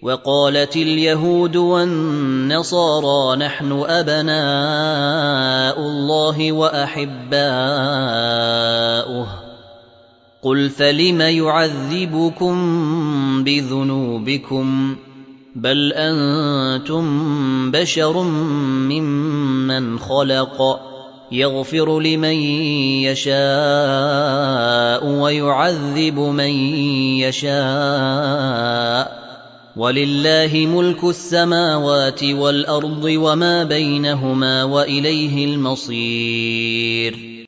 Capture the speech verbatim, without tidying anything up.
وقالت اليهود والنصارى نحن أبناء الله وأحباؤه قل فلم يعذبكم بذنوبكم بل أنتم بشر ممن خلق يغفر لمن يشاء ويعذب من يشاء ولله ملك السماوات والأرض وما بينهما وإليه المصير